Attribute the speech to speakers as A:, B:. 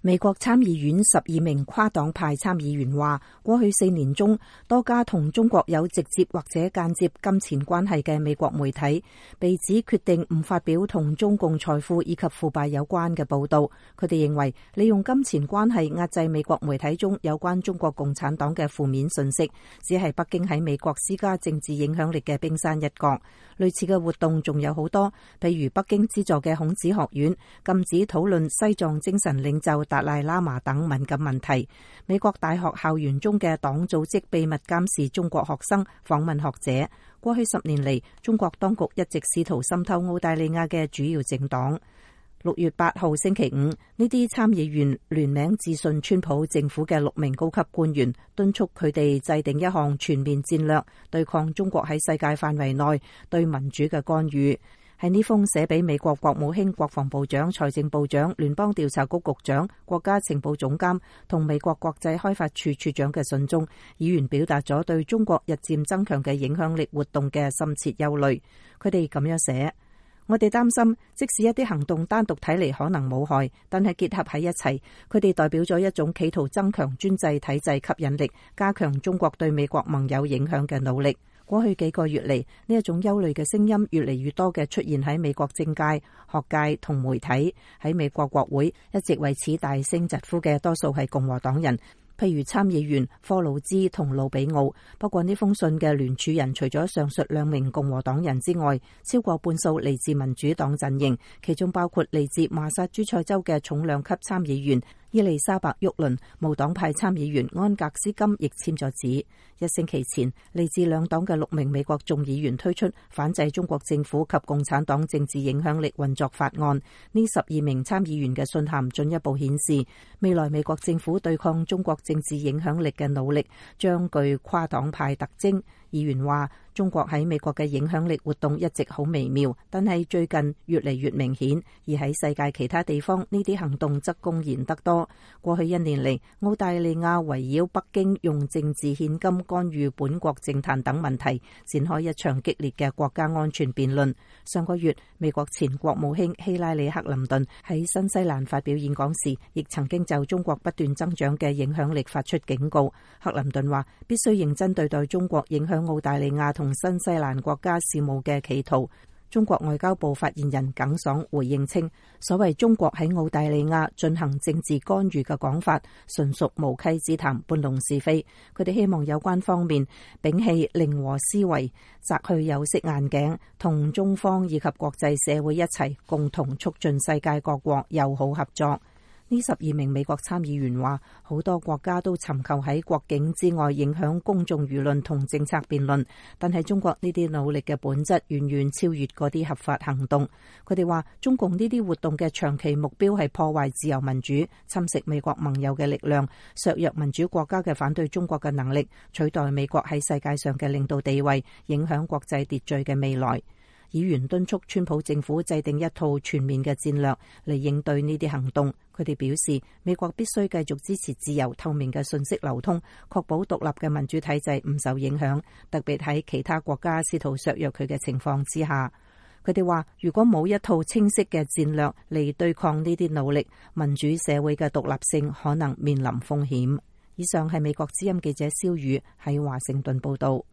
A: 美國參議院12名跨黨派參議員話，過去4年中，多家同中國有直接或者間接金錢關係嘅美國媒體被指決定唔發表同中共財富以及腐敗有關嘅報道。佢哋認為利用金錢關係壓制美國媒體中有關中國共產黨嘅負面信息，只係北京喺美國施加政治影響力嘅冰山一角。類似嘅活動仲有好多，譬如北京資助嘅孔子學院禁止討論西藏精神領袖達賴喇嘛等敏感問題，美國大學校園中嘅黨組織秘密監視中國學生、訪問學者。過去10年嚟，中國當局一直試圖滲透澳大利亞嘅主要政黨。6月8號星期五，呢啲參議員聯名致信川普政府嘅6名高級官員，敦促佢哋制定一項全面戰略，對抗中國喺世界範圍內對民主嘅干預。喺呢封寫俾美國國務卿、國防部長、財政部長、聯邦調查局局長、國家情報總監同美國國際開發處處長嘅信中，議員表達咗對中國日漸增強嘅影響力活動嘅深切憂慮。佢哋咁樣寫：我哋擔心，即使一啲行動單獨睇嚟可能冇害，但係結合喺一齊，佢哋代表咗一種企圖增強專制體制吸引力、加強中國對美國盟友影響嘅努力。過去幾個月嚟，呢一種憂慮嘅聲音越嚟越多嘅出現喺美國政界、學界同媒體。喺美國國會一直為此大聲疾呼嘅多數係共和黨人，譬如參議員科魯茲同魯比奧。不過呢封信嘅聯署人除咗上述2名共和黨人之外，超過半數嚟自民主黨陣營，其中包括嚟自麻薩諸塞州嘅重量級參議員伊麗莎白沃倫，無黨派參議員安格斯金亦簽咗字。1星期前，嚟自兩黨嘅6名美國眾議員推出反制中國政府及共產黨政治影響力運作法案。呢12名參議員嘅信函進一步顯示，未來美國政府對抗中國政治影響力嘅努力將具跨黨派特徵。議員話，中國喺美國嘅影響力活動一直好微妙，但係最近越嚟越明顯，而喺世界其他地方呢啲行動則公然得多。過去1年嚟，澳大利亞圍繞北京用政治獻金干預本國政壇等問題展開一場激烈嘅國家安全辯論。上個月，美國前國務卿希拉里·克林頓喺新西蘭發表演講時，亦曾經就中國不斷增長嘅影響力發出警告。克林頓話，必須認真對待中國影響澳大利亞同新西蘭國家事務嘅企圖。中國外交部發言人耿爽回應稱，所謂中國喺澳大利亞進行政治干預嘅講法，純屬無稽之談，搬弄是非。佢哋希望有關方面摒棄零和思維，摘去有色眼鏡，同中方以及國際社會一齊共同促進世界各國友好合作。呢12名美國參議員話，好多國家都尋求喺國境之外影響公眾輿論同政策辯論，但係中國呢啲努力嘅本質遠遠超越嗰啲合法行動。佢哋話，中共呢啲活動嘅長期目標係破壞自由民主，侵蝕美國盟友嘅力量，削弱民主國家嘅反對中國嘅能力，取代美國喺世界上嘅領導地位，影響國際秩序嘅未來。議員敦促川普政府制定一套全面嘅戰略嚟應對呢啲行動。佢哋表示，美國必須繼續支持自由透明嘅信息流通，確保獨立嘅民主體制唔受影響，特別喺其他國家試圖削弱佢嘅情況之下。佢哋話，如果冇一套清晰嘅戰略嚟對抗呢啲努力，民主社會嘅獨立性可能面臨風險。以上係美國之音記者蕭宇喺華盛頓報道。